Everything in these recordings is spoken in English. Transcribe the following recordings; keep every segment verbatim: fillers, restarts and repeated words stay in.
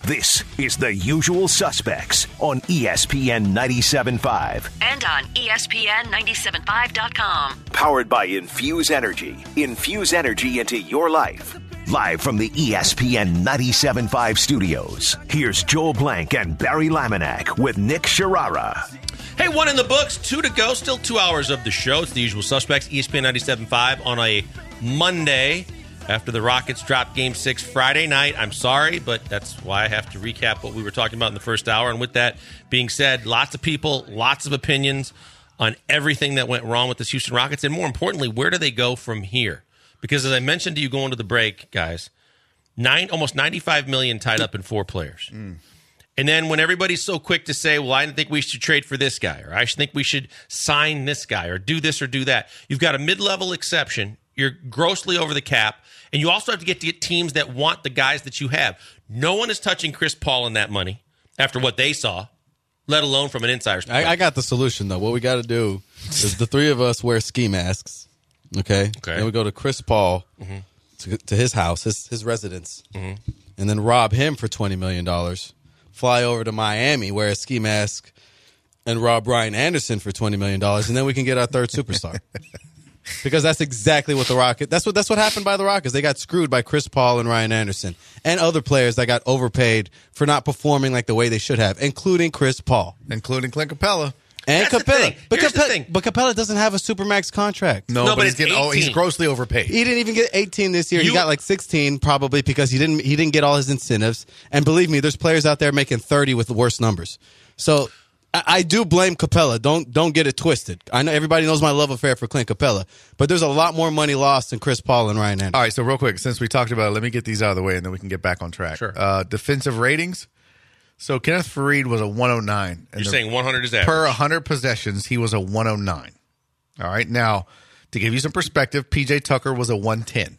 This is The Usual Suspects on E S P N ninety-seven point five. And on E S P N ninety-seven point five dot com. Powered by Infuse Energy. Infuse energy into your life. Live from the E S P N ninety-seven point five studios, here's Joel Blank and Barry Laminack with Nick Sharara. Hey, one in the books, two to go, still two hours of the show. It's The Usual Suspects, E S P N ninety-seven point five on a Monday after the Rockets dropped Game six Friday night. I'm sorry, but that's why I have to recap what we were talking about in the first hour. And with that being said, lots of people, lots of opinions on everything that went wrong with the Houston Rockets. And more importantly, where do they go from here? Because as I mentioned to you going to the break, guys, nine almost ninety-five million dollars tied up in four players. Mm. And then when everybody's so quick to say, well, I didn't think we should trade for this guy, or I think we should sign this guy, or do this or do that. You've got a mid-level exception. You're grossly over the cap. And you also have to get to get teams that want the guys that you have. No one is touching Chris Paul in that money after what they saw, let alone from an insider's perspective. I, I got the solution, though. What we got to do is the three of us wear ski masks, okay? Okay. Then we go to Chris Paul, mm-hmm. to, to his house, his, his residence, mm-hmm. and then rob him for twenty million dollars. Fly over to Miami, wear a ski mask, and rob Ryan Anderson for twenty million dollars, and then we can get our third superstar. Because that's exactly what the Rockets, that's what that's what happened by the Rockets. They got screwed by Chris Paul and Ryan Anderson and other players that got overpaid for not performing like the way they should have, including Chris Paul. Including Clint Capella. And That's the Capella. thing. But, Here's the Capella thing. but Capella doesn't have a Supermax contract. No, No, but, but he's, it's getting, oh, he's eighteen. grossly overpaid. He didn't even get eighteen this year. You- he got like sixteen probably because he didn't he didn't get all his incentives. And believe me, there's players out there making thirty with the worst numbers. So I, I do blame Capella. Don't don't get it twisted. I know everybody knows my love affair for Clint Capella, but there's a lot more money lost than Chris Paul and Ryan Anderson. All right, so real quick, since we talked about it, let me get these out of the way, and then we can get back on track. Sure. Uh, defensive ratings. So Kenneth Faried was a one oh nine. You're saying one hundred is average. Per one hundred possessions, he was a one oh nine. All right, now, to give you some perspective, P J Tucker was a one ten.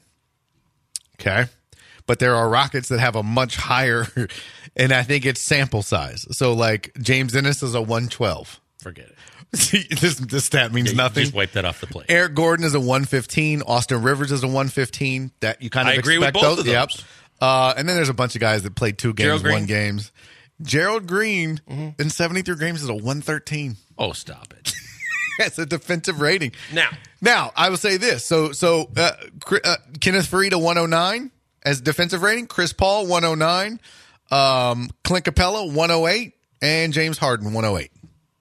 Okay? But there are Rockets that have a much higher, and I think it's sample size. So, like, James Ennis is a one twelve. Forget it. this, this stat means Yeah, you nothing. Just wipe that off the plate. Eric Gordon is a one fifteen. Austin Rivers is a one fifteen. That you kind of I agree with expect both those. of those. Yep. Uh, and then there's a bunch of guys that played two games, Gerald Green. one games. Gerald Green Mm-hmm. in seventy-three games is a one thirteen. Oh, stop it. That's a defensive rating. Now. Now, I will say this. So, so uh, uh, Kenneth Faried, a one oh nine as defensive rating. Chris Paul, one oh nine. Um, Clint Capella, one oh eight. And James Harden, one oh eight.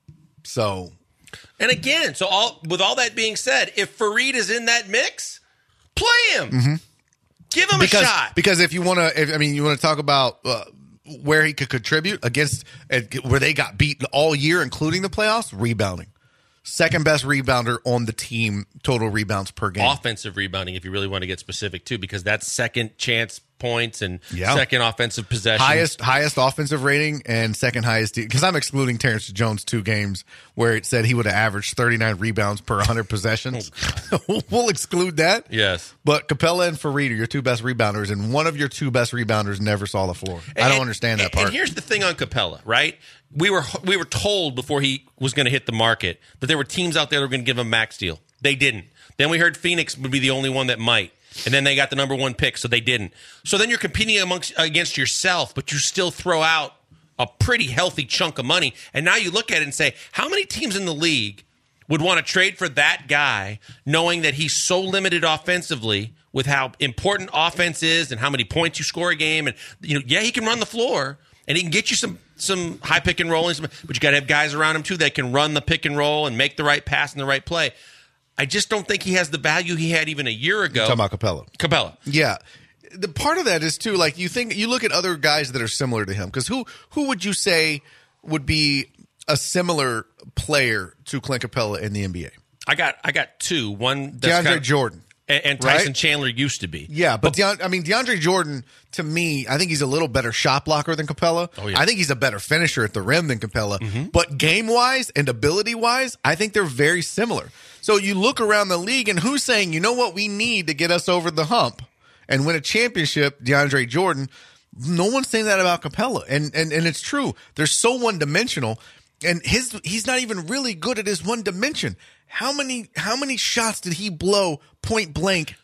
So... And again, so all with all that being said, if Faried is in that mix, play him. Mm-hmm. Give him because, a shot. Because if you want to, I mean, you want to talk about uh, where he could contribute against, uh, where they got beat all year, including the playoffs, rebounding. Second best rebounder on the team, total rebounds per game. Offensive rebounding, if you really want to get specific, too, because that's second chance points and Yeah. second offensive possession. Highest highest offensive rating and second highest, because I'm excluding Terrence Jones' two games where it said he would have averaged thirty-nine rebounds per one hundred possessions. Oh, we'll exclude that. Yes. But Capella and Faried are your two best rebounders, and one of your two best rebounders never saw the floor. I don't And- understand that and- part. And here's the thing on Capella, right? We were we were told before he was going to hit the market that there were teams out there that were going to give him a max deal. They didn't. Then we heard Phoenix would be the only one that might. And then they got the number one pick, so they didn't. So then you're competing amongst against yourself, but you still throw out a pretty healthy chunk of money. And now you look at it and say, how many teams in the league would want to trade for that guy knowing that he's so limited offensively with how important offense is and how many points you score a game? And, you know, yeah, he can run the floor and he can get you some some high pick and roll, but you got to have guys around him, too, that can run the pick and roll and make the right pass and the right play. I just don't think he has the value he had even a year ago. You're talking about Capella. Capella. Yeah. The part of that is too, like you think you look at other guys that are similar to him, because who who would you say would be a similar player to Clint Capella in the N B A? I got I got two. One that's DeAndre kind of, Jordan. And, and Tyson right? Chandler used to be. Yeah, but, but De- I mean DeAndre Jordan, to me, I think he's a little better shot blocker than Capella. Oh, yeah. I think he's a better finisher at the rim than Capella. Mm-hmm. But game wise and ability wise, I think they're very similar. So you look around the league, and who's saying, you know what we need to get us over the hump and win a championship? DeAndre Jordan. No one's saying that about Capella, and and and it's true. They're so one dimensional, and his he's not even really good at his one dimension. How many how many shots did he blow point blank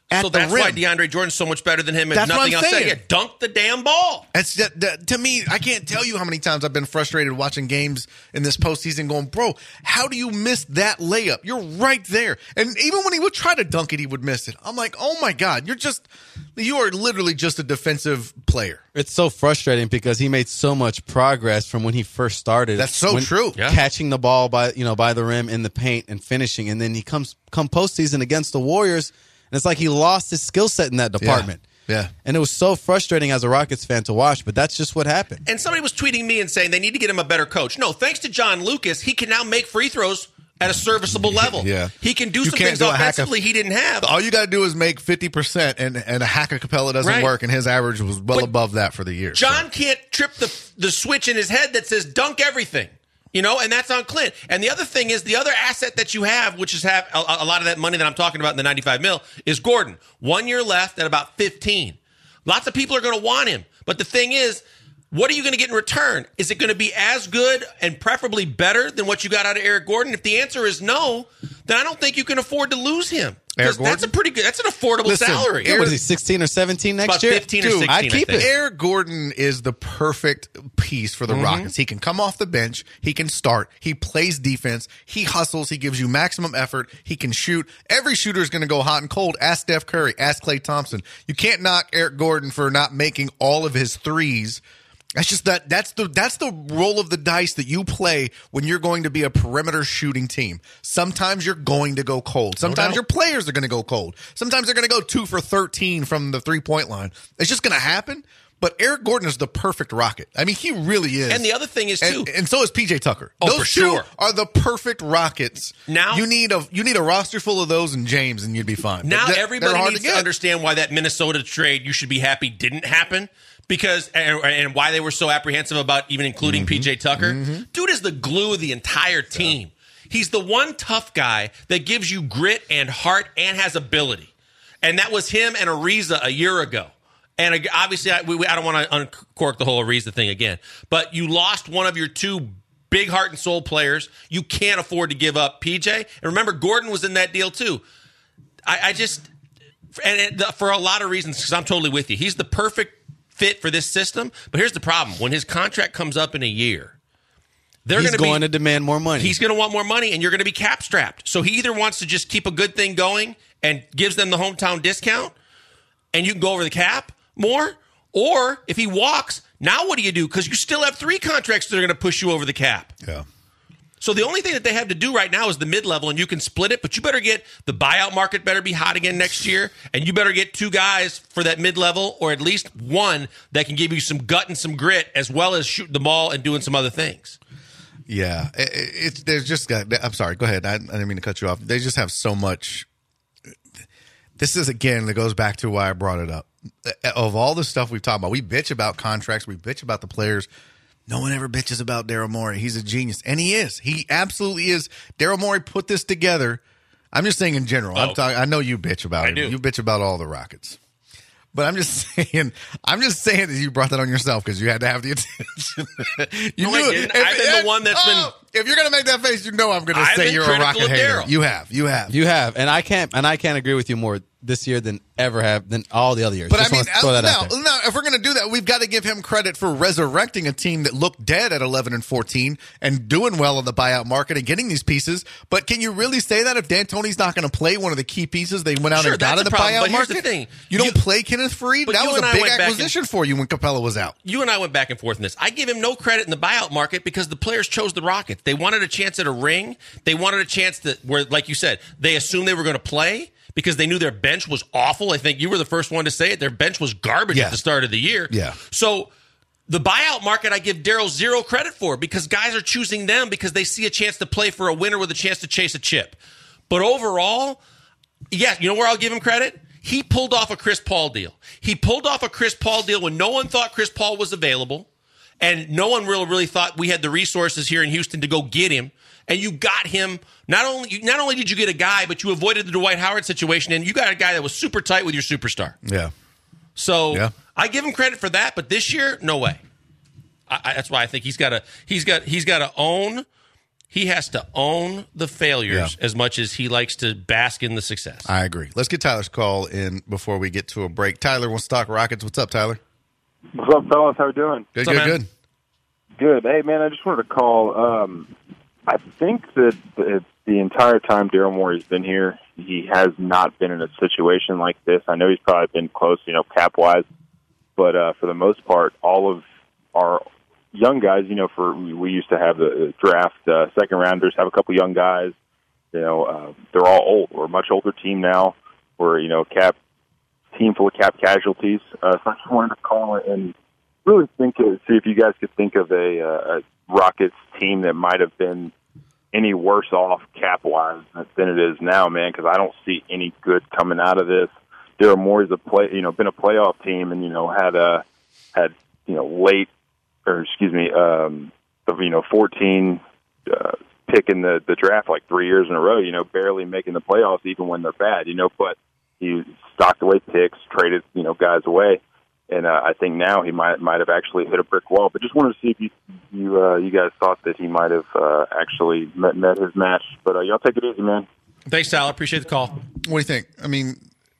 at so the that's rim. why DeAndre Jordan's so much better than him. If That's what nothing I'm else said, saying. yeah, dunk the damn ball. That's that, that, to me, I can't tell you how many times I've been frustrated watching games in this postseason going, bro, how do you miss that layup? You're right there. And even when he would try to dunk it, he would miss it. I'm like, oh my God, you're just, you are literally just a defensive player. It's so frustrating because he made so much progress from when he first started. That's so when- true. Yeah. Catching the ball by you know by the rim in the paint and finishing, and then he comes come postseason against the Warriors, and it's like he lost his skill set in that department. Yeah. And it was so frustrating as a Rockets fan to watch, but that's just what happened. And somebody was tweeting me and saying they need to get him a better coach. No, thanks to John Lucas, he can now make free throws at a serviceable level. Yeah. He can do You some can't things do a hack of- offensively he didn't have. All you got to do is make fifty percent, and, and a hack of Capella doesn't Right. work, and his average was well But above that for the year. John can't trip the the switch in his head that says dunk everything, you know, and that's on Clint. And the other thing is the other asset that you have, which is have a, a lot of that money that I'm talking about in the ninety-five mil, is Gordon. One year left at about fifteen. Lots of people are going to want him, but the thing is, what are you going to get in return? Is it going to be as good and preferably better than what you got out of Eric Gordon? If the answer is no, then I don't think you can afford to lose him. Eric Because that's a Gordon? pretty good, that's an affordable Listen, salary. Yeah, what is he, sixteen or seventeen next About year? fifteen or Dude, sixteen, I'd I keep think. it. Eric Gordon is the perfect piece for the Mm-hmm. Rockets. He can come off the bench. He can start. He plays defense. He hustles. He gives you maximum effort. He can shoot. Every shooter is going to go hot and cold. Ask Steph Curry. Ask Klay Thompson. You can't knock Eric Gordon for not making all of his threes. That's just that. That's the that's the roll of the dice that you play when you're going to be a perimeter shooting team. Sometimes you're going to go cold. Sometimes doubt. your players are going to go cold. Sometimes they're going to go two for thirteen from the three point line. It's just going to happen. But Eric Gordon is the perfect Rocket. I mean, he really is. And the other thing is, too. and, and so is P J Tucker. Oh, those for two sure. are the perfect Rockets. Now- you need a you need a roster full of those and James, and you'd be fine. Now But they're- everybody they're hard needs to to, get. understand why that Minnesota trade you should be happy didn't happen because and, and why they were so apprehensive about even including Mm-hmm. P J Tucker. Dude is the glue of the entire team. He's the one tough guy that gives you grit and heart and has ability. And that was him and Ariza a year ago. And ag- obviously, I, we, I don't want to uncork the whole Ariza thing again. But you lost one of your two big heart and soul players. You can't afford to give up P J. And remember, Gordon was in that deal too. I, I just, and it, the, for a lot of reasons, because I'm totally with you. He's the perfect fit for this system. But here's the problem: when his contract comes up in a year, they're He's gonna going be, to demand more money. He's going to want more money, and you're going to be cap strapped. So he either wants to just keep a good thing going and gives them the hometown discount, and you can go over the cap more, or if he walks, now what do you do? Because you still have three contracts that are going to push you over the cap. Yeah. So the only thing that they have to do right now is the mid-level, and you can split it, but you better get the buyout market better be hot again next year, and you better get two guys for that mid-level, or at least one that can give you some gut and some grit, as well as shooting the ball and doing some other things. Yeah, it, it's there's just got. I'm sorry. Go ahead. I, I didn't mean to cut you off. They just have so much. This is again that goes back to why I brought it up. Of all the stuff we've talked about, we bitch about contracts, we bitch about the players. No one ever bitches about Daryl Morey. He's a genius, and he is. He absolutely is. Daryl Morey put this together. I'm just saying in general. I'm Oh. talking. I know you bitch about I it. do. You bitch about all the Rockets. But I'm just saying, I'm just saying that you brought that on yourself because you had to have the attention. you No, I didn't. I've been the one that's been- If you're gonna make that face, you know I'm gonna I've say been you're a critical Rocket of hater. Daryl. You have, you have. You have, and I can't, and I can't agree with you more this year than ever have than all the other years. But Just I mean, want to throw that now, out there. now, if we're going to do that, we've got to give him credit for resurrecting a team that looked dead at eleven and fourteen and doing well in the buyout market and getting these pieces. But can you really say that if D'Antoni's not going to play one of the key pieces they went out Sure, and got that's in the the problem, buyout but here's market? the thing. You don't You- play Kenneth Faried? But That you was a and I big went back and- acquisition for you when Capella was out. You and I went back and forth in this. I give him no credit in the buyout market because the players chose the Rockets. They wanted a chance at a ring. They wanted a chance that where, like you said, they assumed they were going to play because they knew their bench was awful. I think you were the first one to say it. Their bench was garbage Yeah. at the start of the year. Yeah. So the buyout market, I give Daryl zero credit for because guys are choosing them because they see a chance to play for a winner with a chance to chase a chip. But overall, yeah, you know where I'll give him credit? He pulled off a Chris Paul deal. He pulled off a Chris Paul deal when no one thought Chris Paul was available, and no one really, really thought we had the resources here in Houston to go get him. And you got him. Not only not only did you get a guy, but you avoided the Dwight Howard situation, and you got a guy that was super tight with your superstar. Yeah. So Yeah. I give him credit for that, but this year, no way. I, I, that's why I think he's got to he's got he's got to own he has to own the failures Yeah. as much as he likes to bask in the success. I agree. Let's get Tyler's call in before we get to a break. Tyler wants to talk Rockets. What's up, Tyler? What's up, fellas? How we doing? Good, What's up, good, man? good. Good. Hey, man, I just wanted to call. Um, I think that the, the entire time Daryl Morey's been here, he has not been in a situation like this. I know he's probably been close, you know, cap-wise, but uh, for the most part, all of our young guys, you know, for we used to have the draft uh, second rounders, have a couple young guys. You know, uh, they're all old. We're a much older team now. We're, you know, cap team full of cap casualties. Uh, so I just wanted to call and really think, of, see if you guys could think of a, uh, a Rockets team that might have been any worse off cap-wise than it is now, man, because I don't see any good coming out of this. Daryl Morey's a play, you know, been a playoff team and, you know, had a, had, you know, late, or excuse me, um, of, you know, fourteen uh, pick in the, the draft like three years in a row, you know, barely making the playoffs even when they're bad, you know, but he stocked away picks, traded, you know, guys away. And uh, I think now he might might have actually hit a brick wall. But just wanted to see if you you, uh, you guys thought that he might have uh, actually met, met his match. But uh, y'all take it easy, man. Thanks, Tyler. Appreciate the call. What do you think? I mean,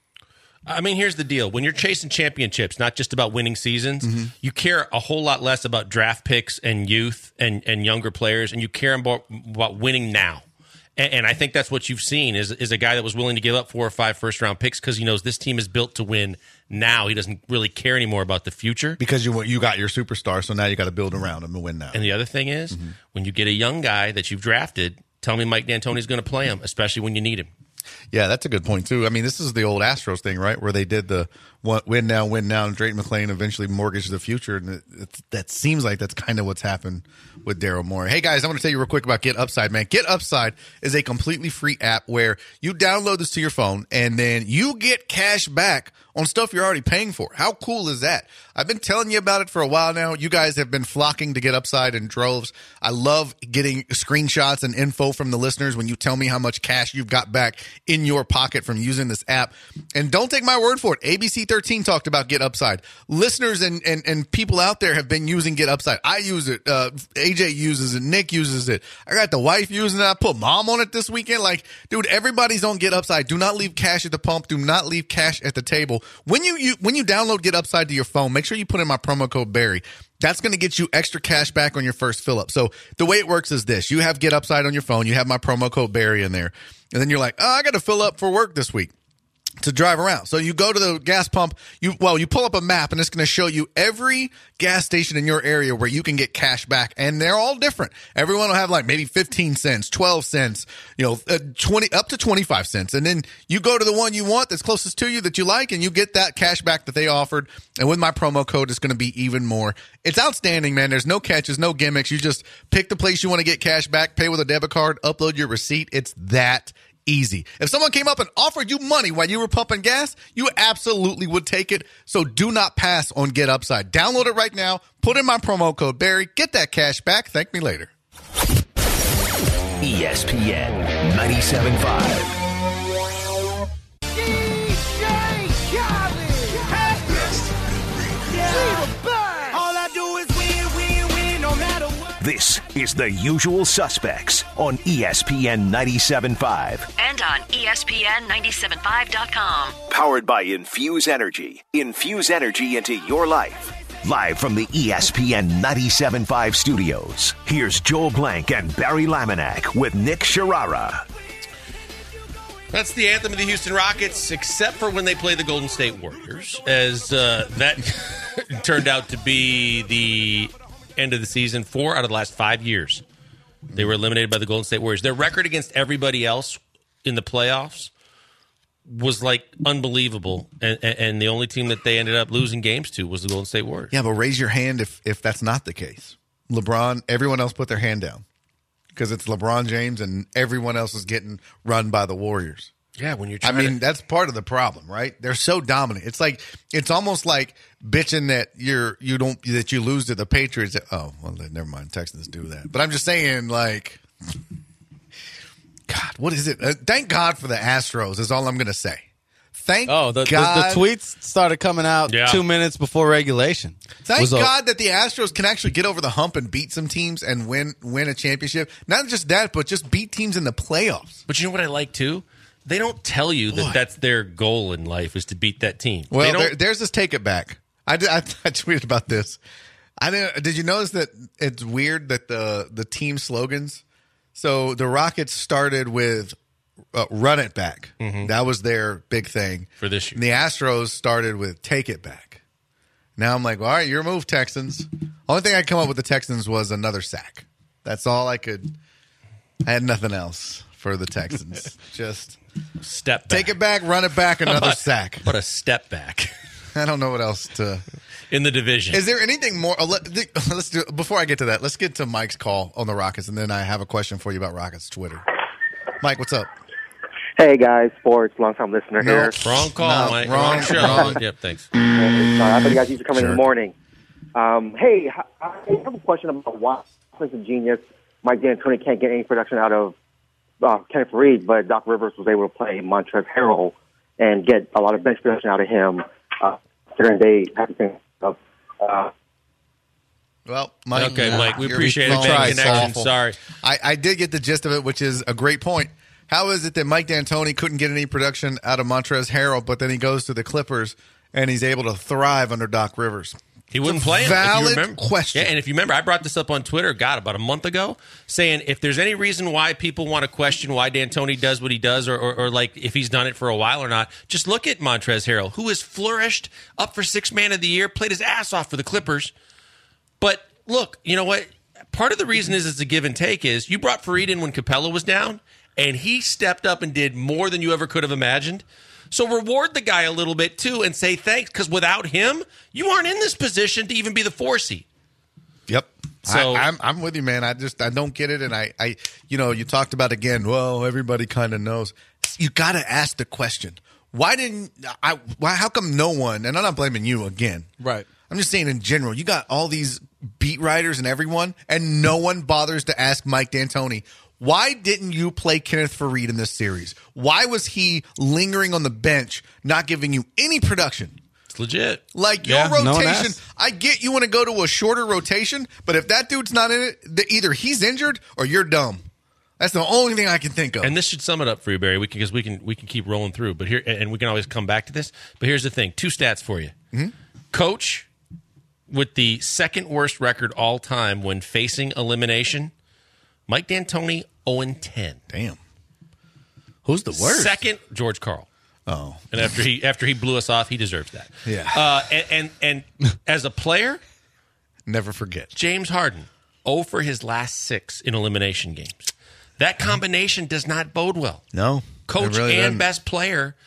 I mean, here's the deal. When you're chasing championships, not just about winning seasons, Mm-hmm. you care a whole lot less about draft picks and youth and, and younger players, and you care about, about winning now. And, and I think that's what you've seen is, is a guy that was willing to give up four or five first-round picks because he knows this team is built to win now. He doesn't really care anymore about the future. because you you got your superstar, so now you got to build around him to win now. And the other thing is, Mm-hmm. when you get a young guy that you've drafted, tell me Mike D'Antoni's going to play him, especially when you need him. Yeah, that's a good point, too. I mean, this is the old Astros thing, right, where they did the one- win now, win now, and Drayton McClain eventually mortgaged the future. And it, it, that seems like that's kind of what's happened with Daryl Morey. Hey, guys, I want to tell you real quick about Get Upside, man. Get Upside is a completely free app where you download this to your phone, and then you get cash back on stuff you're already paying for. How cool is that? I've been telling you about it for a while now. You guys have been flocking to Get Upside in droves. I love getting screenshots and info from the listeners when you tell me how much cash you've got back in your pocket from using this app. And don't take my word for it. A B C thirteen talked about Get Upside. Listeners and, and, and people out there have been using Get Upside. I use it. Uh, A J uses it. Nick uses it. I got the wife using it. I put mom on it this weekend. Like, dude, everybody's on Get Upside. Do not leave cash at the pump. Do not leave cash at the table. When you, you when you download Get Upside to your phone, make sure you put in my promo code Barry. That's going to get you extra cash back on your first fill up. So the way it works is this. You have Get Upside on your phone. You have my promo code Barry in there. And then you're like, oh, I got to fill up for work this week to drive around. So you go to the gas pump, you well, you pull up a map and it's going to show you every gas station in your area where you can get cash back, and they're all different. Everyone will have like maybe fifteen cents, twelve cents, you know, uh, twenty up to twenty-five cents. And then you go to the one you want that's closest to you that you like, and you get that cash back that they offered. And with my promo code, it's going to be even more. It's outstanding, man. There's no catches, no gimmicks. You just pick the place you want to get cash back, pay with a debit card, upload your receipt. It's that easy. If someone came up and offered you money while you were pumping gas, you absolutely would take it. So do not pass on Get Upside. Download it right now. Put in my promo code Barry. Get that cash back. Thank me later. E S P N ninety-seven point five. This is The Usual Suspects on E S P N ninety-seven point five. And on E S P N ninety-seven point five dot com. Powered by Infuse Energy. Infuse energy into your life. Live from the E S P N ninety-seven point five studios, here's Joel Blank and Barry Laminack with Nick Sharara. That's the anthem of the Houston Rockets, except for when they play the Golden State Warriors, as uh, that turned out to be the end of the season. Four out of the last five years, they were eliminated by the Golden State Warriors. Their record against everybody else in the playoffs was like unbelievable, and, and the only team that they ended up losing games to was the Golden State Warriors. Yeah, but raise your hand if, if that's not the case. LeBron, everyone else put their hand down because it's LeBron James and everyone else is getting run by the Warriors. Yeah, when you're I trying mean, to- that's part of the problem, right? They're so dominant. It's like it's almost like bitching that you're you don't that you lose to the Patriots. Oh, well, never mind. Texans do that, but I'm just saying, like, God, what is it? Uh, thank God for the Astros is all I'm going to say. thank Oh, the, the, God. the tweets started coming out Yeah. two minutes before regulation. Thank Was a- God that the Astros can actually get over the hump and beat some teams and win win a championship. Not just that, but just beat teams in the playoffs. But you know what I like too? They don't tell you that Boy. that's their goal in life is to beat that team. They Well, don't- there, there's this take it back. I, did, I, I tweeted about this. I didn't. Did you notice that it's weird that the the team slogans? So the Rockets started with uh, "Run It Back." That was their big thing For this year. And the Astros started with "Take It Back." Now I'm like, all right, your move, Texans. Only thing I come up with the Texans was another sack. That's all I could. I had nothing else for the Texans. Just step back. take it back, run it back, another But- sack. But a step back I don't know what else to. in the division. Is there anything more? uh, let- Let's do. Before I get to that, let's get to Mike's call on the Rockets, and then I have a question for you about Rockets Twitter. Mike, what's up? Hey guys, sports, long time listener No. here. Wrong call, No, Mike. wrong, Wrong show. wrong. Yep, thanks. Uh, I thought you guys used to come in in Sure. the morning. Um, hey, I I have a question about why offensive genius Mike D'Antoni can't get any production out of uh, Kenneth Faried, but Doc Rivers was able to play Montrezl Harrell and get a lot of bench production out of him. Uh, during they had to think of. Uh, Well, Mike, Okay, uh, Mike, we your appreciate it. phone Bad is connection. awful. Sorry. I, I did get the gist of it, which is a great point. How is it that Mike D'Antoni couldn't get any production out of Montrezl Harrell, but then he goes to the Clippers and he's able to thrive under Doc Rivers? He wouldn't It's a play him. valid if you remember. question. Yeah, and if you remember, I brought this up on Twitter, God, about a month ago, saying if there's any reason why people want to question why D'Antoni does what he does, or, or, or like if he's done it for a while or not, just look at Montrezl Harrell, who has flourished, up for six man of the year, played his ass off for the Clippers. But look, you know what? Part of the reason is it's a give and take is you brought Faried in when Capella was down, and he stepped up and did more than you ever could have imagined. So reward the guy a little bit too and say thanks, because without him, you aren't in this position to even be the four seed. Yep. So- I, I'm I'm with you, man. I just I don't get it, and I I you know you talked about again. Well, everybody kind of knows. You got to ask the question. Why didn't I? Why? How come no one? And I'm not blaming you again. Right. I'm just saying in general. You got all these beat writers and everyone, and no one bothers to ask Mike D'Antoni. Why didn't you play Kenneth Faried in this series? Why was he lingering on the bench, not giving you any production? It's legit. Like your Yeah, no one rotation, asked. I get you want to go to a shorter rotation, but if that dude's not in it, the, either he's injured or you're dumb. That's the only thing I can think of. And this should sum it up for you, Barry. We can because we can we can keep rolling through. But here, and we can always come back to this. But here's the thing: two stats for you. Mm-hmm. Coach with the second worst record all time when facing elimination, Mike D'Antoni zero and ten. Damn. Who's the worst? Second, George Karl. Oh, And after he after he blew us off, he deserves that. Yeah. Uh, and, and and as a player, never forget. James Harden zero for his last six in elimination games. That combination does not bode well. No, Coach it really and doesn't. best player,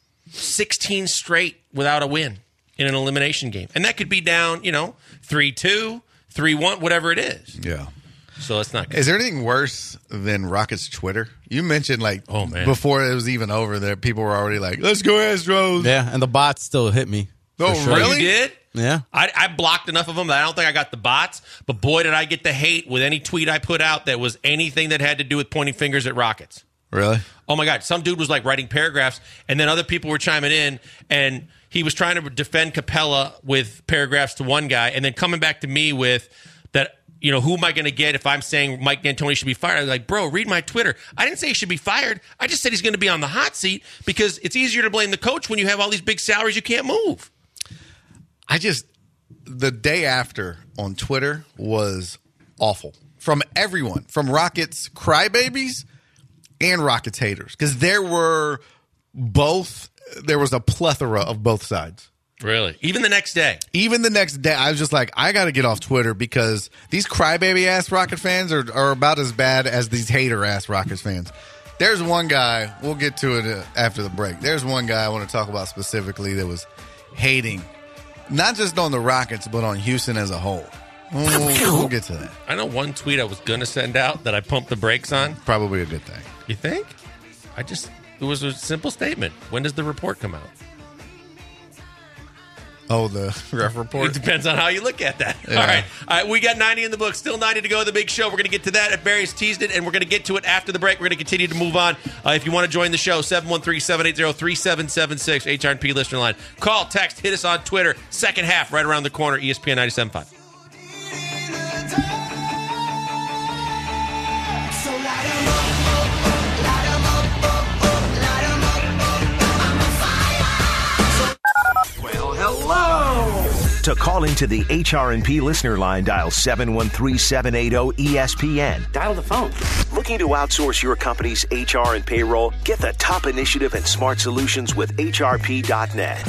sixteen straight without a win in an elimination game. And that could be down, you know, three two, three one, whatever it is. Yeah. So it's not good. Is there anything worse than Rockets Twitter? You mentioned like Oh, man. before it was even over there, people were already like, "Let's go Astros." Yeah, and the bots still hit me. for Oh, sure. Oh, really? you did? Yeah. I, I blocked enough of them that I don't think I got the bots. But boy, did I get the hate with any tweet I put out that was anything that had to do with pointing fingers at Rockets. Really? Oh my God! Some dude was like writing paragraphs, and then other people were chiming in, and he was trying to defend Capella with paragraphs to one guy, and then coming back to me with that. You know, who am I going to get if I'm saying Mike D'Antoni should be fired? I was like, bro, read my Twitter. I didn't say he should be fired. I just said he's going to be on the hot seat because it's easier to blame the coach when you have all these big salaries you can't move. I just the day after on Twitter was awful from everyone, from Rockets crybabies and Rockets haters, because there were both. There was a plethora of both sides. Really? Even the next day. Even the next day, I was just like, I got to get off Twitter because these crybaby ass Rocket fans are, are about as bad as these hater ass Rockets fans. There's one guy, we'll get to it uh, after the break. There's one guy I want to talk about specifically that was hating, not just on the Rockets, but on Houston as a whole. We'll, we'll get to that. I know one tweet I was going to send out that I pumped the brakes on. Probably a good thing. You think? I just, it was a simple statement. When does the report come out? Oh, the ref report? It depends on how you look at that. Yeah. All right. All right. We got ninety in the book. Still ninety to go. The big show. We're going to get to that. At Barry's teased it, and we're going to get to it after the break. We're going to continue to move on. Uh, if you want to join the show, seven one three, seven eight zero, three seven seven six, H R and P listener line. Call, text, hit us on Twitter. Second half, right around the corner, E S P N ninety-seven point five. To call into the H R and P listener line, dial seven one three, seven eight zero, E S P N. Dial the phone. Looking to outsource your company's H R and payroll? Get the top initiative and smart solutions with H R P dot net.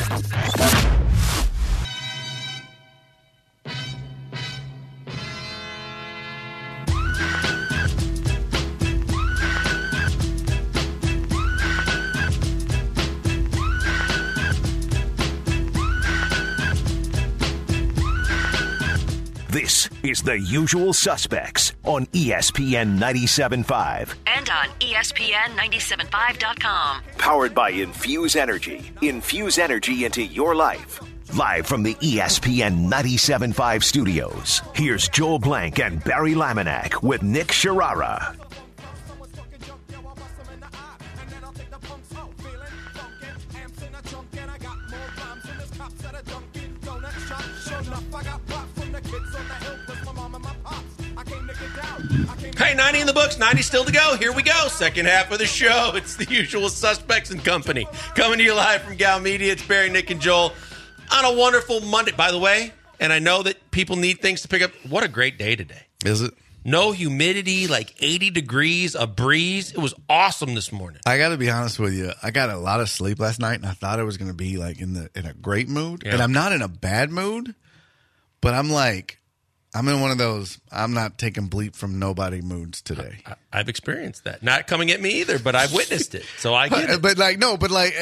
This is The Usual Suspects on E S P N ninety-seven point five. And on E S P N ninety-seven point five dot com. Powered by Infuse Energy. Infuse energy into your life. Live from the E S P N ninety-seven point five studios, here's Joel Blank and Barry Laminack with Nick Sharara. Hey, ninety in the books, ninety still to go. Here we go. Second half of the show. It's The Usual Suspects and Company. Coming to you live from Gal Media. It's Barry, Nick, and Joel on a wonderful Monday. By the way, and I know that people need things to pick up. What a great day today. Is it? No humidity, like eighty degrees, a breeze. It was awesome this morning. I got to be honest with you. I got a lot of sleep last night, and I thought I was going to be like in the in a great mood. Yeah. And I'm not in a bad mood, but I'm like, I'm in one of those I'm not taking bleep from nobody moods today. I, I've experienced that. Not coming at me either, but I've witnessed it. So I get it. But like, no, but like,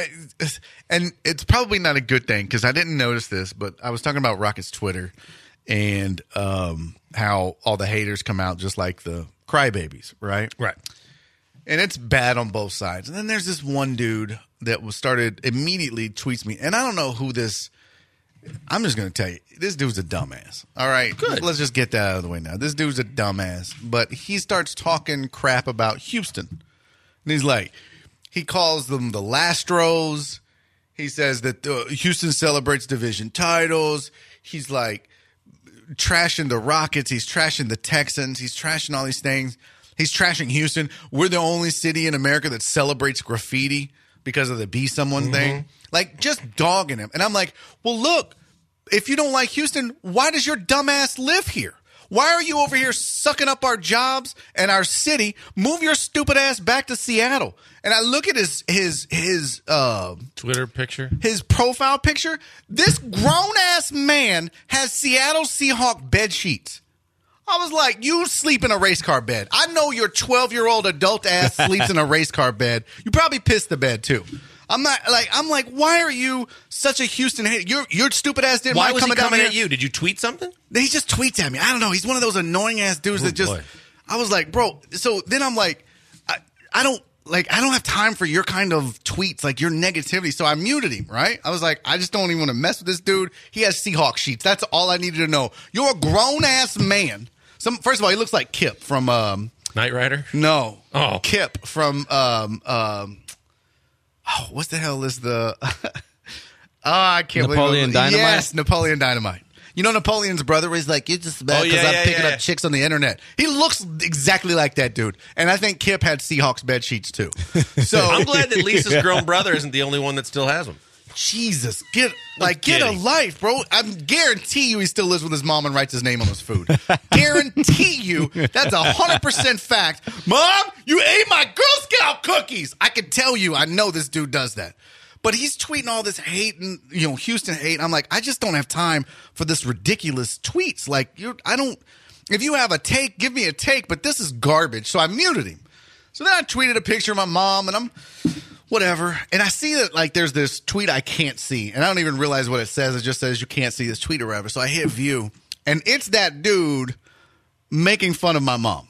and it's probably not a good thing because I didn't notice this, but I was talking about Rocket's Twitter and um, how all the haters come out just like the crybabies, right? Right. And it's bad on both sides. And then there's this one dude that was started immediately tweets me, and I don't know who this. I'm just going to tell you, this dude's a dumbass. All right? Good. Let's just get that out of the way now. This dude's a dumbass, but he starts talking crap about Houston. And he's like, he calls them the Lastros. He says that uh, Houston celebrates division titles. He's like trashing the Rockets. He's trashing the Texans. He's trashing all these things. He's trashing Houston. We're the only city in America that celebrates graffiti because of the Be Someone mm-hmm. thing. Like, just dogging him. And I'm like, well, look, if you don't like Houston, why does your dumbass live here? Why are you over here sucking up our jobs and our city? Move your stupid ass back to Seattle. And I look at his his his uh, Twitter picture, his profile picture. This grown ass man has Seattle Seahawk bed sheets. I was like, you sleep in a race car bed. I know your twelve year old adult ass sleeps in a race car bed. You probably pissed the bed too. I'm not like I'm like, why are you such a Houston hater? Your your stupid ass didn't Why mind was coming he coming down at here. you? Did you tweet something? He just tweets at me. I don't know. He's one of those annoying ass dudes Oh, that just. boy. I was like, bro. So then I'm like, I, I don't like. I don't have time for your kind of tweets, like your negativity. So I muted him. Right. I was like, I just don't even want to mess with this dude. He has Seahawk sheets. That's all I needed to know. You're a grown ass man. Some first of all, he looks like Kip from um, Knight Rider. No. Oh. Kip from um um. Oh, what the hell is the? Oh, I can't Napoleon believe Dynamite? Yes, Napoleon Dynamite. You know Napoleon's brother was like, you're just bad Oh, because yeah, I'm yeah, picking yeah. up chicks on the internet. He looks exactly like that dude. And I think Kip had Seahawks bed sheets too. So I'm glad that Lisa's grown brother isn't the only one that still has them. Jesus, get like get a kidding. life, bro. I guarantee you he still lives with his mom and writes his name on his food. Guarantee you that's a hundred percent fact. Mom, you ate my Girl Scout cookies. I can tell you, I know this dude does that. But he's tweeting all this hate and, you know, Houston hate. I'm like, I just don't have time for this ridiculous tweets. Like, you're, I don't, if you have a take, give me a take, but this is garbage. So I muted him. So then I tweeted a picture of my mom and I'm, whatever. And I see that, like, there's this tweet I can't see. And I don't even realize what it says. It just says you can't see this tweet or whatever. So I hit view. And it's that dude making fun of my mom.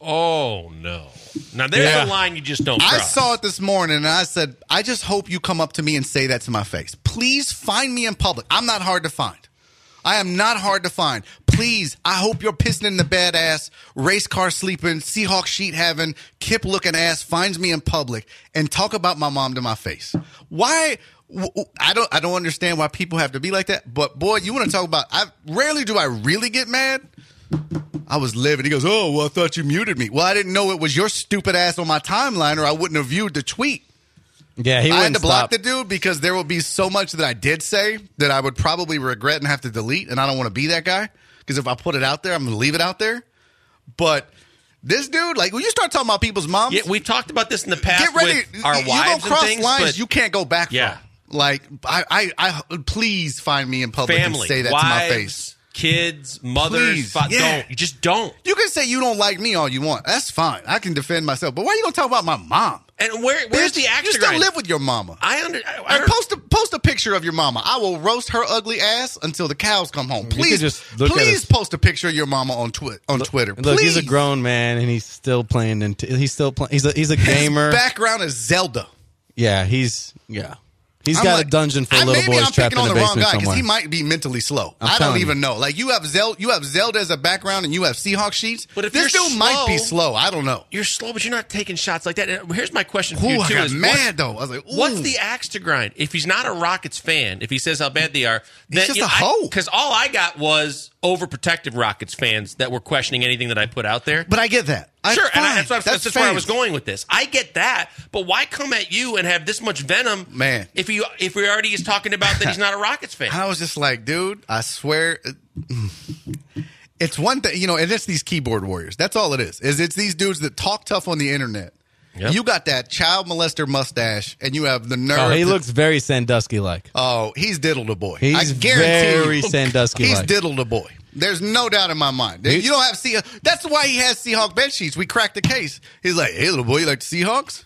Oh, no. Now, there's Yeah. a line you just don't I cross. saw it this morning, and I said, I just hope you come up to me and say that to my face. Please find me in public. I'm not hard to find. I am not hard to find. Please, I hope your pissing in the bed ass, race car sleeping, Seahawk sheet having, Kip looking ass finds me in public and talk about my mom to my face. Why? I don't I don't understand why people have to be like that. But boy, you want to talk about, I rarely do I really get mad. I was livid. He goes, oh, well, I thought you muted me. Well, I didn't know it was your stupid ass on my timeline, or I wouldn't have viewed the tweet. Yeah, he I had wouldn't to block stop. the dude because there will be so much that I did say that I would probably regret and have to delete, and I don't want to be that guy because if I put it out there, I'm going to leave it out there. But this dude, like, when you start talking about people's moms, Yeah, we've talked about this in the past get ready. with our you wives don't and cross things, lines but you can't go back Yeah. from. Like, I, I, I, please find me in public family, and say that wives, to my face. kids, mothers, Please, fa- yeah. don't. You just don't. You can say you don't like me all you want. That's fine. I can defend myself. But why are you going to talk about my mom? And where, where's Bitch, the axe You to still grind? live with your mama. I under. I, I And post a post a picture of your mama. I will roast her ugly ass until the cows come home. could Please, just look at please us. post a picture of your mama on twi- on Twitter. Look, he's a Please. grown man, and he's still playing. Into, he's still playing. He's a he's a gamer. His background is Zelda. Yeah, he's yeah. He's I'm got like- a dungeon for I- little maybe boys I'm trapped picking in on the the wrong basement guy because somewhere. he might be mentally slow. I'm I don't telling even you. know. Like you have Zelda, you have Zelda as a background, and you have Seahawk sheets. But if this you're dude might be slow- slow. I don't know. You're slow, but you're not taking shots like that. And here's my question for Ooh, you I too: got is mad what- though. I was like, ooh. What's the axe to grind? If he's not a Rockets fan, if he says how bad they are, then just a hoe. Because all I got was overprotective Rockets fans that were questioning anything that I put out there. But I get that. I, Sure, and I, fine. that's, what, that's, that's where I was fans. going with this. I get that, but why come at you and have this much venom, Man. If you if we already is talking about that he's not a Rockets fan, I was just like, dude, I swear, it's one thing, you know, and it's these keyboard warriors. That's all it is. Is it's these dudes that talk tough on the internet. Yep. You got that child molester mustache, and you have the nerve. Oh, he to- looks very Sandusky like. Oh, he's diddled a boy. He's I guarantee very you, Sandusky He's like. diddled a boy. There's no doubt in my mind. You don't have Sea. That's why he has Seahawk bed sheets. We cracked the case. He's like, "Hey, little boy, you like the Seahawks?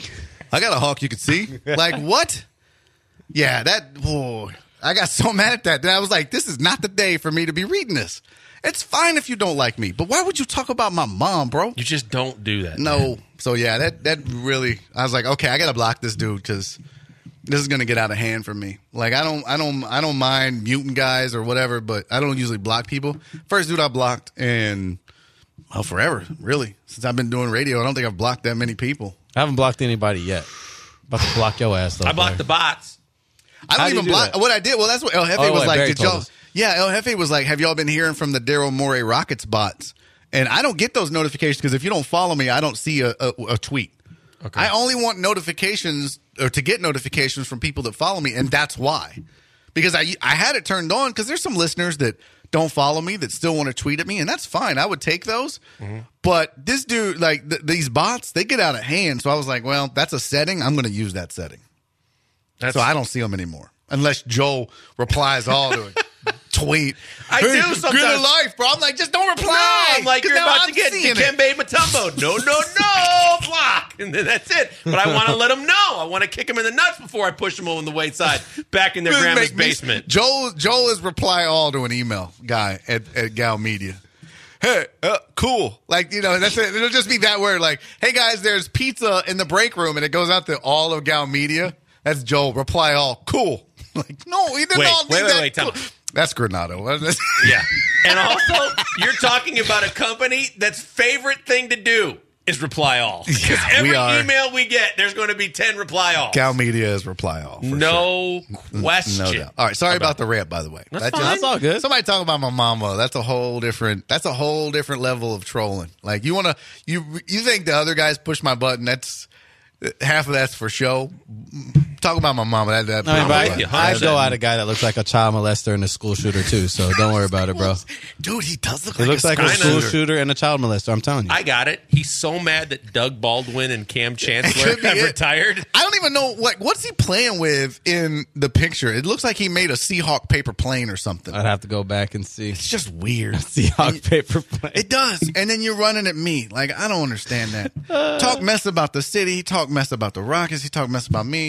I got a hawk you can see." Like what? Yeah, that. Boy, I got so mad at that. That I was like, "This is not the day for me to be reading this." It's fine if you don't like me, but why would you talk about my mom, bro? you just don't do that. No. So yeah, that that really. I was like, okay, I gotta block this dude because this is gonna get out of hand for me. Like I don't, I don't, I don't mind muting guys or whatever, but I don't usually block people. First dude I blocked in well forever, really, since I've been doing radio. I don't think I've blocked that many people. I haven't blocked anybody yet. About to block your ass though. I blocked the Barry. bots. I How don't do you even do block. that? What I did, well, that's what El Jefe Oh, was what like. Barry Did told y'all? us. Yeah, El Jefe was like, have y'all been hearing from the Daryl Morey Rockets bots? And I don't get those notifications because if you don't follow me, I don't see a, a, a tweet. Okay. I only want notifications or to get notifications from people that follow me, and that's why. Because I I had it turned on because there's some listeners that don't follow me that still want to tweet at me, and that's fine. I would take those. Mm-hmm. But this dude, like th- these bots, they get out of hand. So I was like, well, that's a setting. I'm going to use that setting. That's So I don't see them anymore unless Joel replies all to it. Tweet. I Hey, do Good sometimes. of life, bro. I'm like, just don't reply. No, I'm like, 'Cause you're now about I'm to get seeing it. Dikembe Mutombo. No, no, no, block. And then that's it. But I want to let them know. I want to kick them in the nuts before I push them on the wayside back in their This grandma's make me- basement. Joel Joel is reply all to an email guy at, at Gal Media. Hey, uh, cool. Like, you know, that's it. It'll just be that word. Like, hey guys, there's pizza in the break room, and it goes out to all of Gal Media. That's Joel. Reply all. Cool. Like, no, he didn't Wait, all wait, do wait, that. wait, time Cool. out. That's Granado. Yeah. And also, you're talking about a company that's favorite thing to do is reply all. Because Yeah, every we are. email we get, there's going to be ten reply all. Gal Media is reply all. for No sure. question. No doubt. All right, sorry about, the rant, by the way. That's That fine. That's all good. Somebody talking about my mama. That's a whole different. That's a whole different level of trolling. Like you want to, you you think the other guys push my button? That's half of that's for show. Talk about my mama. That, that I mean, but with I, you, one I hundred percent. go out a guy that looks like a child molester and a school shooter too. So don't worry about it, bro. dude, he does look He like looks a like a kinda- school shooter and a child molester. I'm telling you. I got it. He's so mad that Doug Baldwin and Cam Chancellor could be have it. retired. I don't even know what what's he playing with in the picture. It looks like he made a Seahawk paper plane or something. I'd have to go back and see. It's just weird. Seahawk paper plane. It does. And then you're running at me. Like, I don't understand that. Talk mess about the city. Talk mess about the Rockets. He talk mess about me.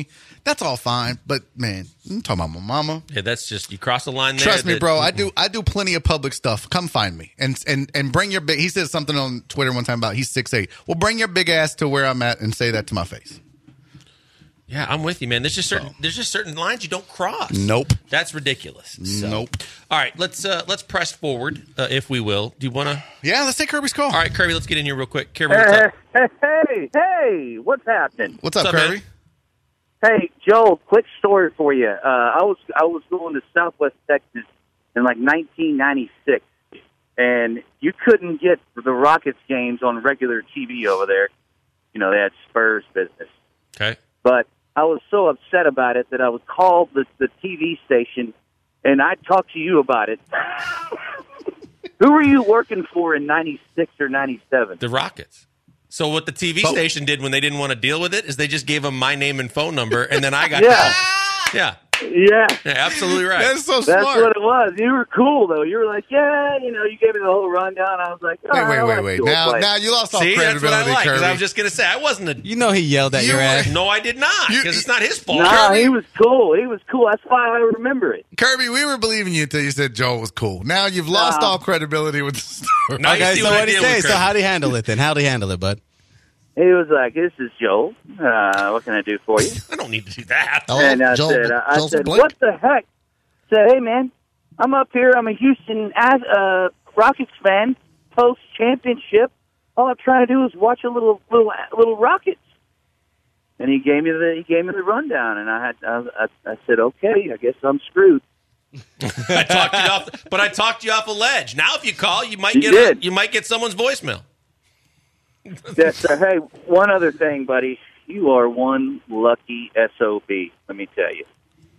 That's all fine. But, man, I'm talking about my mama. Yeah, that's just, you cross the line there. Trust me, that- bro. I do I do plenty of public stuff. Come find me. And and and bring your big, he said something on Twitter one time about he's six eight. Well, bring your big ass to where I'm at and say that to my face. Yeah, I'm with you, man. There's just certain there's just certain lines you don't cross. Nope. That's ridiculous. So. Nope. All right, let's uh, let's press forward, uh, if we will. Do you want to? Yeah, let's take Kirby's call. All right, Kirby, let's get in here real quick. Kirby, what's up? Hey, hey, hey, what's happening? What's up, What's up, Kirby? man? Hey, Joe, quick story for you. Uh, I was I was going to Southwest Texas in like nineteen ninety-six, and you couldn't get the Rockets games on regular T V over there. You know, they had Spurs business. Okay. But I was so upset about it that I was called the, the T V station, and I talked to you about it. Who were you working for in ninety-six or ninety-seven? The Rockets. So what the T V But- station did when they didn't want to deal with it is they just gave them my name and phone number, and then I got Yeah. called. Yeah. Yeah. Yeah, absolutely right. That's so That's smart. what it was. You were cool, though. You were like, yeah, you know, you gave me the whole rundown. I was like, oh, Wait, wait, I wait, like wait. dual Now, play. now you lost all See, that's what I credibility, like. 'Cause Kirby. I was just going to say, I wasn't a... You know he yelled at You your were- ass. No, I did not, You- because it's not his fault. Nah, Kirby- he was cool. He was cool. That's why I remember it. Kirby, we were believing you until you said Joel was cool. Now you've lost Nah. all credibility with the story. Now you Okay, see so what I what'd he did say? with So Kirby. how'd he handle it then? How'd he handle it, bud? He was like, this is Joe. Uh, what can I do for you? I don't need to do that. Hello, and I Joel- said, I Joel said, Blake? what the heck? I said, hey, man, I'm up here. I'm a Houston as uh, Rockets fan, post-championship. All I'm trying to do is watch a little little little Rockets. And he gave me the he gave me the rundown, and I had I, I, I said, okay, I guess I'm screwed. I talked you off, but I talked you off a ledge. Now, if you call, you might You get did. A, you might get someone's voicemail. Yes, sir. Hey, one other thing, buddy. You are one lucky S O B, let me tell you.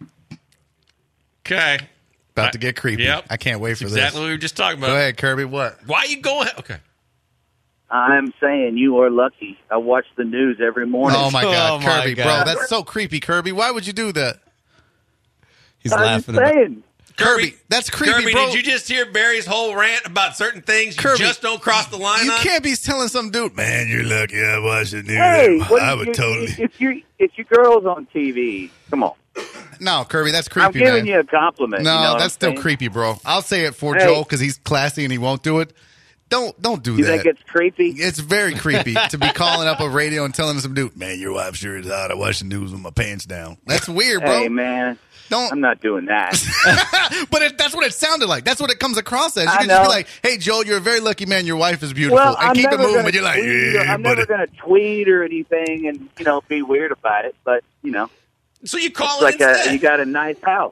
Okay. About to get creepy. Yep. I can't wait for Exactly this. what we were just talking Go about. ahead, Kirby. What? Why are you going? Okay. I'm saying you are lucky. I watch the news every morning. Oh, my God. Oh, my Kirby, God. bro. That's so creepy, Kirby. Why would you do that? He's I'm laughing just about saying. Kirby, that's creepy, Kirby, bro. did you just hear Barry's whole rant about certain things you Kirby, just don't cross the line You on? can't be telling some dude, man, you're lucky I watched the news. Hey, what I if would you- totally. If you if your girl's on T V, come on. No, Kirby, that's creepy, I'm giving man. you a compliment. No, you know what that's I'm still saying? creepy, bro. I'll say it for Hey. Joel because he's classy and he won't do it. Don't don't do You that. think it's creepy? It's very creepy to be calling up a radio and telling some dude, man, your wife sure is hot. I watch the news with my pants down. That's weird, bro. Hey, man, Don't. I'm not doing that. But it, that's what it sounded like. That's what it comes across as. You I can just be know. like, hey, Joel, you're a very lucky man. Your wife is beautiful. well, and I'm keep it never moving. gonna But you're like, tweet or- yeah, I'm buddy. never going to tweet or anything and you know be weird about it. But you know, So you call it's it like a, instead. you got a nice house.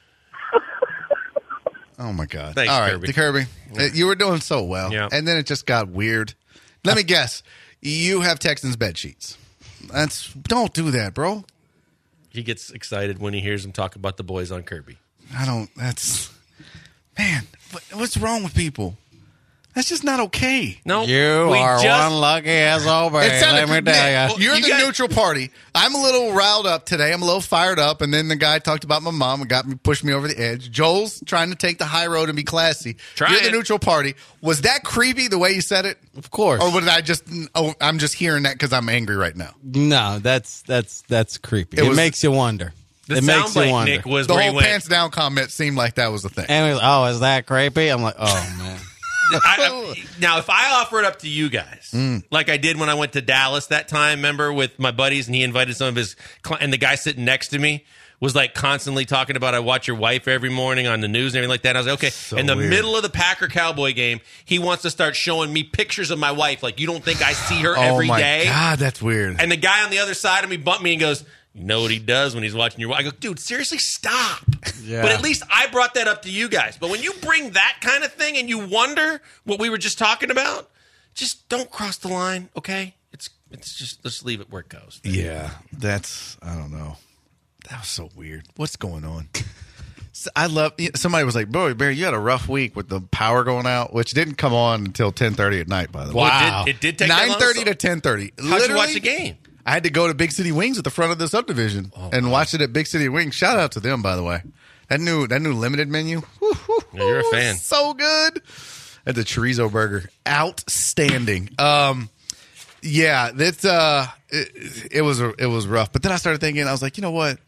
Oh, my God. Thanks, All right, Kirby. the Kirby. uh, You were doing so well. Yeah. And then it just got weird. Let me guess. You have Texans bed sheets. That's Don't do that, bro. He gets excited when he hears him talk about the boys on Kirby. I don't. That's. Man, what, what's wrong with people? That's just not okay. No, You we are just- one lucky S O B. It sounded- Let me tell man, you. You're You the guys- neutral party. I'm a little riled up today. I'm a little fired up. And then the guy talked about my mom and got me, pushed me over the edge. Joel's trying to take the high road and be classy. Trying. You're the neutral party. Was that creepy the way you said it? Of course. Or was I just? Oh, I'm just hearing that because I'm angry right now. No, that's that's that's creepy. It It, was- makes you wonder. The it makes you soundbite, wonder. Nick, was The where he whole went. pants down comment seemed like that was the thing. and we, oh, is that creepy? I'm like, oh man. I, I, now, if I offer it up to you guys, Mm. like I did when I went to Dallas that time, remember, with my buddies, and he invited some of his, cli- and the guy sitting next to me was like constantly talking about, I watch your wife every morning on the news and everything like that. I was like, okay. So in the weird. middle of the Packer Cowboy game, he wants to start showing me pictures of my wife. Like, you don't think I see her Oh every my day? God, that's weird. And the guy on the other side of me bumped me and goes, you know what he does when he's watching your wife? I go, dude, seriously, stop. Yeah. But at least I brought that up to you guys. But when you bring that kind of thing and you wonder what we were just talking about, just don't cross the line, okay? It's it's just, let's leave it where it goes. Yeah, that's, I don't know. That was so weird. What's going on? So I love, somebody was like, bro, Barry, you had a rough week with the power going out, which didn't come on until ten thirty at night, by the way. Well, Wow. it, did, it did take that long, nine thirty so- to ten thirty. How'd you watch the game? I had to go to Big City Wings at the front of the subdivision and watch it at Big City Wings. Shout out to them, by the way. That new that new limited menu. Woo, woo, Yeah, you're a woo, fan. So good. At the chorizo burger. Outstanding. Um yeah, that's uh it, it was it was rough. But then I started thinking, I was like, you know what?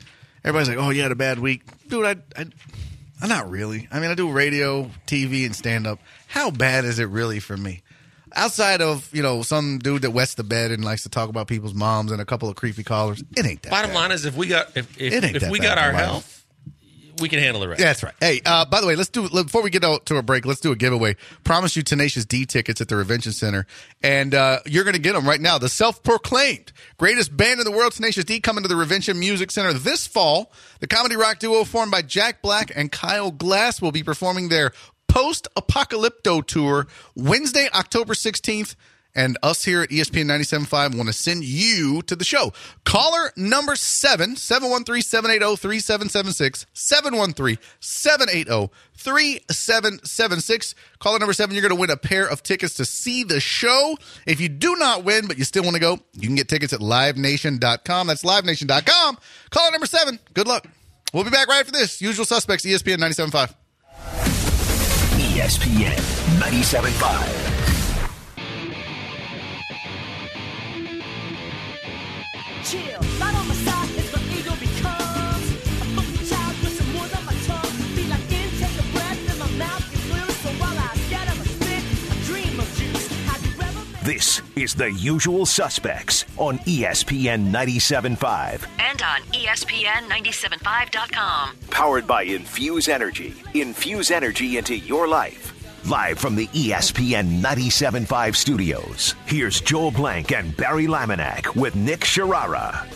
everybody's like, "Oh, you had a bad week, dude." I, I, I'm not really. I mean, I do radio, T V, and stand up. How bad is it really for me? Outside of, you know, some dude that wets the bed and likes to talk about people's moms and a couple of creepy callers, it ain't that Bottom bad. line is, if we got if if, It ain't if that we bad got our for life. health, we can handle the rest. Yeah, that's right. Hey, uh, by the way, let's do before we get out to a break. Let's do a giveaway. Promise you Tenacious D tickets at the Revention Center, and uh, you're going to get them right now. The self-proclaimed greatest band in the world, Tenacious D, coming to the Revention Music Center this fall. The comedy rock duo formed by Jack Black and Kyle Glass will be performing their Post-Apocalypto tour Wednesday, October sixteenth. And us here at E S P N ninety-seven point five want to send you to the show. Caller number seven, seven one three, seven eight zero, three seven seven six, seven one three, seven eight zero, three seven seven six. Caller number seven, you're going to win a pair of tickets to see the show. If you do not win, but you still want to go, you can get tickets at live nation dot com. That's live nation dot com. Caller number seven, good luck. We'll be back right after this. Usual Suspects, E S P N ninety-seven point five. E S P N ninety-seven point five. Chill, right on my side is the ego becomes a funky child with some wood on my tongue. Feel like intake a breath and my mouth gets loose. So while I scatter my spit, I dream of juice. Have you ever been? This is The Usual Suspects on E S P N ninety-seven point five. And on E S P N ninety-seven point five dot com. Powered by Infuse Energy. Infuse energy into your life. Live from the E S P N ninety-seven point five studios, here's Joel Blank and Barry Laminack with Nick Sharara.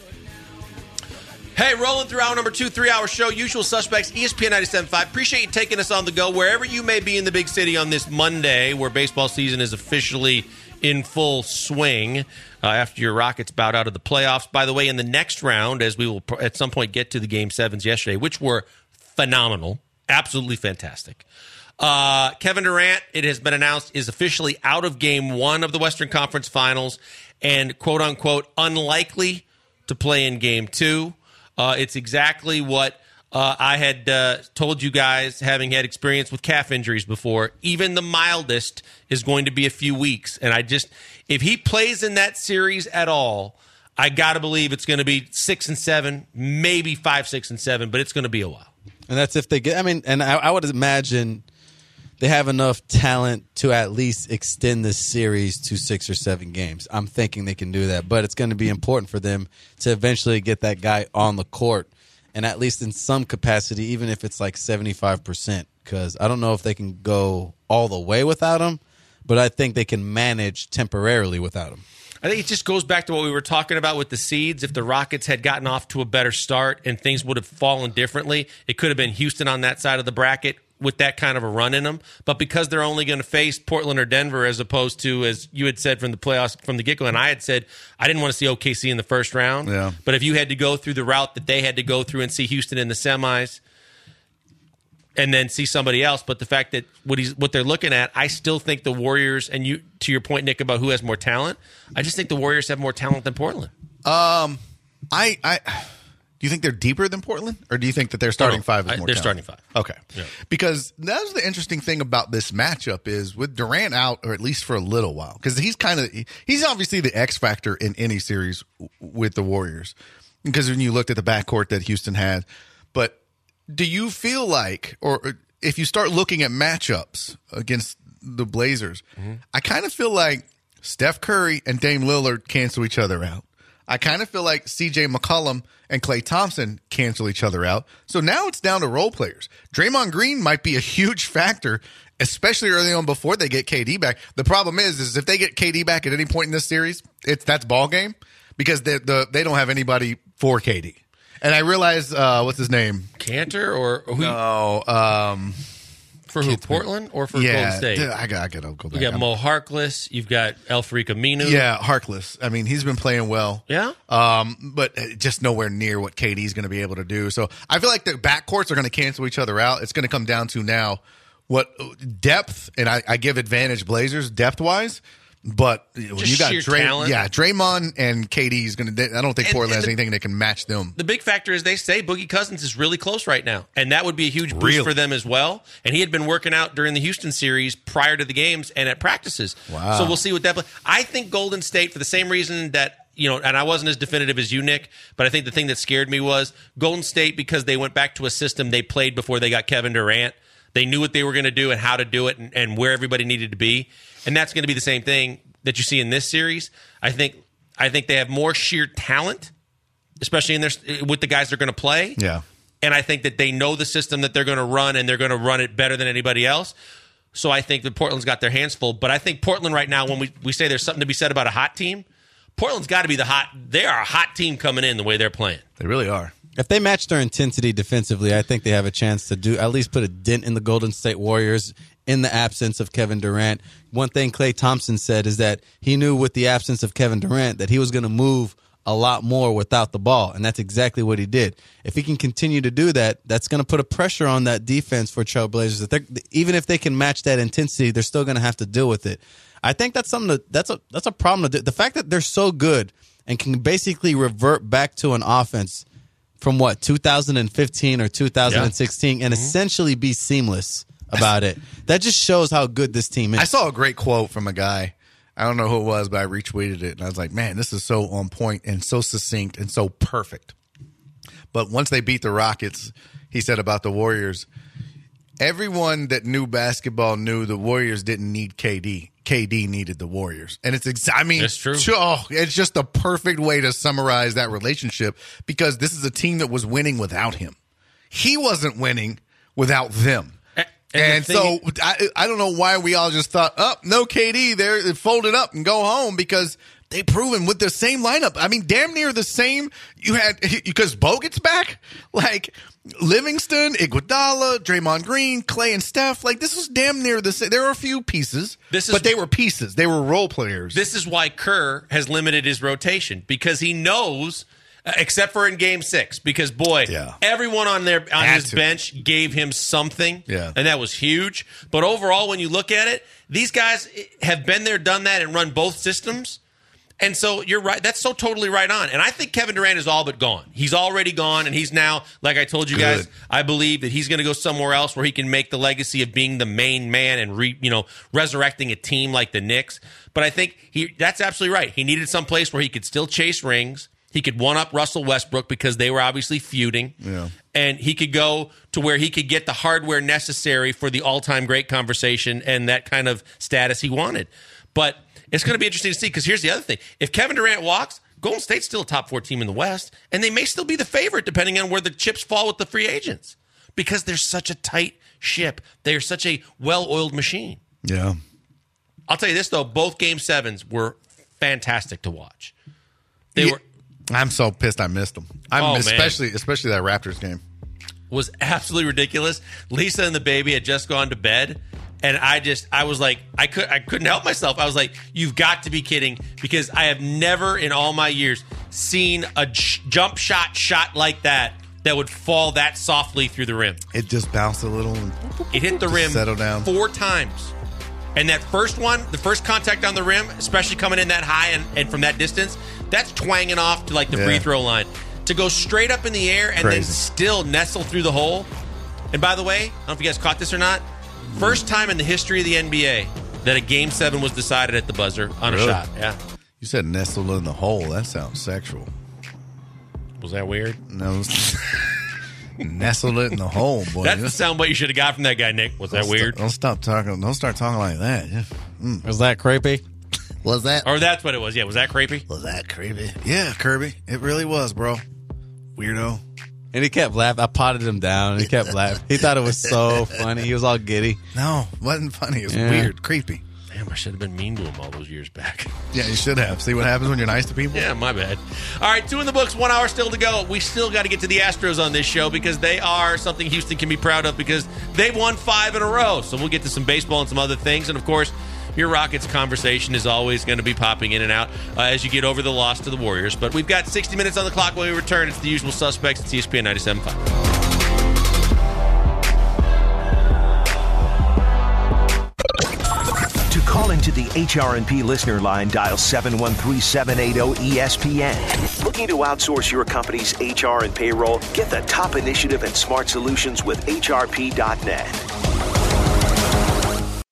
Hey, rolling through hour number two, three-hour show, Usual Suspects, E S P N ninety-seven point five. Appreciate you taking us on the go wherever you may be in the big city on this Monday, where baseball season is officially in full swing uh, after your Rockets bowed out of the playoffs. By the way, in the next round, as we will pr- at some point get to the Game sevens yesterday, which were phenomenal, absolutely fantastic. Uh, Kevin Durant, it has been announced, is officially out of game one of the Western Conference Finals and, quote-unquote, unlikely to play in game two. Uh, it's exactly what uh, I had uh, told you guys, having had experience with calf injuries before. Even the mildest is going to be a few weeks. And I just, if he plays in that series at all, I got to believe it's going to be six and seven, maybe five, six and seven, but it's going to be a while. And that's if they get, I mean, and I, I would imagine they have enough talent to at least extend this series to six or seven games. I'm thinking they can do that, but it's going to be important for them to eventually get that guy on the court, and at least in some capacity, even if it's like seventy-five percent, because I don't know if they can go all the way without him, but I think they can manage temporarily without him. I think it just goes back to what we were talking about with the seeds. If the Rockets had gotten off to a better start and things would have fallen differently, it could have been Houston on that side of the bracket with that kind of a run in them. But because they're only going to face Portland or Denver, as opposed to, as you had said from the playoffs from the get-go, and I had said I didn't want to see O K C in the first round. Yeah. But if you had to go through the route that they had to go through and see Houston in the semis and then see somebody else, but the fact that what he's what they're looking at, I still think the Warriors, and you to your point, Nick, about who has more talent, I just think the Warriors have more talent than Portland. Um, I, I, do you think they're deeper than Portland, or do you think that their starting No, five is I- more? they're talented? starting five. Okay, Yeah. because that's the interesting thing about this matchup is with Durant out, or at least for a little while, because he's kind of he's obviously the X factor in any series w- with the Warriors. Because when you looked at the backcourt that Houston had, but do you feel like, or if you start looking at matchups against the Blazers, Mm-hmm. I kind of feel like Steph Curry and Dame Lillard cancel each other out. I kind of feel like C J McCollum and Klay Thompson cancel each other out. So now it's down to role players. Draymond Green might be a huge factor, especially early on before they get K D back. The problem is, is if they get K D back at any point in this series, it's that's ball game because they the they don't have anybody for K D. And I realize uh, what's his name? Cantor or who? No, um, For who? Portland or for yeah, Golden State? I got I got to go back. You got Mo Harkless. You've got Elfrika Aminu. Yeah, Harkless. I mean, he's been playing well. Yeah. Um, but just nowhere near what K D's going to be able to do. So I feel like the backcourts are going to cancel each other out. It's going to come down to now what depth, and I, I give advantage Blazers depth wise. But when Just you got sheer Dray, talent. yeah, Draymond and K D is going to. I don't think And- Portland and has the- anything that can match them. The big factor is they say Boogie Cousins is really close right now, and that would be a huge boost Really? for them as well. And he had been working out during the Houston series prior to the games and at practices. Wow. So we'll see what that. I think Golden State, for the same reason that you know, and I wasn't as definitive as you, Nick, but I think the thing that scared me was Golden State, because they went back to a system they played before they got Kevin Durant. They knew what they were going to do and how to do it and, and where everybody needed to be. And that's going to be the same thing that you see in this series. I think I think they have more sheer talent, especially in their with the guys they're going to play. Yeah. And I think that they know the system that they're going to run, and they're going to run it better than anybody else. So I think that Portland's got their hands full. But I think Portland right now, when we, we say there's something to be said about a hot team, Portland's got to be the hot. They are a hot team coming in the way they're playing. They really are. If they match their intensity defensively, I think they have a chance to do at least put a dent in the Golden State Warriors in the absence of Kevin Durant. One thing Klay Thompson said is that he knew with the absence of Kevin Durant that he was going to move a lot more without the ball, and that's exactly what he did. If he can continue to do that, that's going to put a pressure on that defense for Trailblazers. That even if they can match that intensity, they're still going to have to deal with it. I think that's something that, that's a that's a problem. To do. The fact that they're so good and can basically revert back to an offense from what two thousand fifteen or two thousand sixteen yeah. and mm-hmm. essentially be seamless about it. That just shows how good this team is. I saw a great quote from a guy. I don't know who it was, but I retweeted it, and I was like, man, this is so on point and so succinct and so perfect. But once they beat the Rockets, he said about the Warriors, everyone that knew basketball knew the Warriors didn't need K D. K D needed the Warriors. And it's, ex- I mean, it's true. Oh, it's just the perfect way to summarize that relationship, because this is a team that was winning without him. He wasn't winning without them. And, and so I, I don't know why we all just thought, oh, no K D, they're folded up and go home, because they proven with the same lineup. I mean, damn near the same. You had, because Bogut's back, like Livingston, Iguodala, Draymond Green, Clay and Steph. Like, this was damn near the same. There were a few pieces, this is, but they were pieces. They were role players. This is why Kerr has limited his rotation, because he knows, uh, except for in game six, because, boy, yeah. everyone on their on Had his to. bench gave him something, yeah. and that was huge. But overall, when you look at it, these guys have been there, done that, and run both systems. And so you're right. That's so totally right on. And I think Kevin Durant is all but gone. He's already gone, and he's now, like I told you Good. guys, I believe that he's going to go somewhere else where he can make the legacy of being the main man and re, you know, resurrecting a team like the Knicks. But I think he that's absolutely right. He needed some place where he could still chase rings. He could one-up Russell Westbrook, because they were obviously feuding. Yeah. And he could go to where he could get the hardware necessary for the all-time great conversation and that kind of status he wanted. But it's going to be interesting to see, because here's the other thing. If Kevin Durant walks, Golden State's still a top four team in the West, and they may still be the favorite depending on where the chips fall with the free agents, because they're such a tight ship. They're such a well-oiled machine. Yeah. I'll tell you this, though. Both Game sevens were fantastic to watch. They yeah. were... I'm so pissed I missed them. I'm Oh, especially man. especially that Raptors game. Was absolutely ridiculous. Lisa and the baby had just gone to bed, and I just I was like I could I couldn't help myself. I was like, you've got to be kidding, because I have never in all my years seen a j- jump shot shot like that that would fall that softly through the rim. It just bounced a little and It hit the rim settled down four times. And that first one, the first contact on the rim, especially coming in that high and, and from that distance, that's twanging off to like the Yeah. free throw line. To go straight up in the air and Crazy. then still nestle through the hole. And by the way, I don't know if you guys caught this or not, first time in the history of the N B A that a game seven was decided at the buzzer on Really? a shot. Yeah. You said nestled in the hole. That sounds sexual. Was that weird? No. Nestled it in the hole, boy. That's the soundbite you should have got from that guy, Nick. Was that Don't weird? St- don't stop talking. Don't start talking like that. Yeah. Mm. Was that creepy? Was that? Or that's what it was. Yeah, was that creepy? Was that creepy? Yeah, Kirby. It really was, bro. Weirdo. And he kept laughing. I potted him down, and he kept laughing. He thought it was so funny. He was all giddy. No, wasn't funny. It was Yeah. weird, creepy. Damn, I should have been mean to him all those years back. Yeah, you should have. See what happens when you're nice to people? Yeah, my bad. All right, two in the books, one hour still to go. We still got to get to the Astros on this show, because they are something Houston can be proud of, because they've won five in a row. So we'll get to some baseball and some other things. And, of course, your Rockets conversation is always going to be popping in and out uh, as you get over the loss to the Warriors. But we've got sixty minutes on the clock when we return. It's the usual suspects. It's E S P N ninety-seven point five. To call into the H R and P listener line, dial seven one three, seven eight zero, E S P N. Looking to outsource your company's H R and payroll? Get the top initiative and smart solutions with H R P dot net.